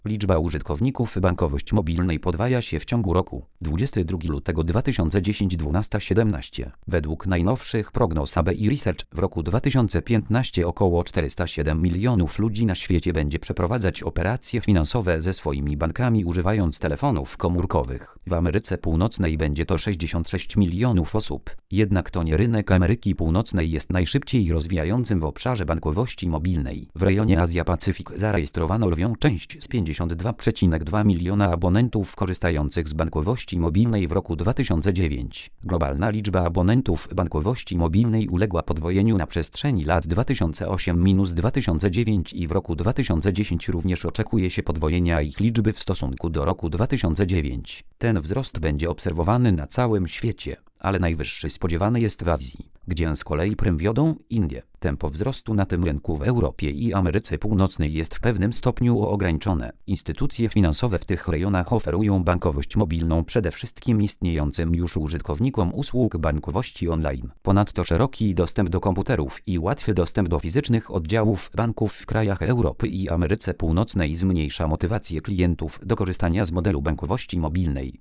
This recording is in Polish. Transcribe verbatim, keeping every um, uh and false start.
Liczba użytkowników bankowości mobilnej podwaja się w ciągu roku. dwudziestego drugiego lutego dwa tysiące dziesiątego dwunasta siedemnaście. Według najnowszych prognoz A B I Research w roku dwa tysiące piętnastym około czterysta siedem milionów ludzi na świecie będzie przeprowadzać operacje finansowe ze swoimi bankami używając telefonów komórkowych. W Ameryce Północnej będzie to sześćdziesiąt sześć milionów osób. Jednak to nie rynek Ameryki Północnej jest najszybciej rozwijającym w obszarze bankowości mobilnej. W rejonie Azja-Pacyfik zarejestrowano lwią część z pięćdziesiąt dwa przecinek dwa miliona abonentów korzystających z bankowości mobilnej w roku dwa tysiące dziewiątym. Globalna liczba abonentów bankowości mobilnej uległa podwojeniu na przestrzeni lat dwa tysiące osiem do dwa tysiące dziewiątego i w roku dwa tysiące dziesiątym również oczekuje się podwojenia ich liczby w stosunku do roku dwa tysiące dziewiątego. Ten wzrost będzie obserwowany na całym świecie, ale najwyższy spodziewany jest w Azji, gdzie z kolei prym wiodą Indie. Tempo wzrostu na tym rynku w Europie i Ameryce Północnej jest w pewnym stopniu ograniczone. Instytucje finansowe w tych rejonach oferują bankowość mobilną przede wszystkim istniejącym już użytkownikom usług bankowości online. Ponadto szeroki dostęp do komputerów i łatwy dostęp do fizycznych oddziałów banków w krajach Europy i Ameryce Północnej zmniejsza motywację klientów do korzystania z modelu bankowości mobilnej.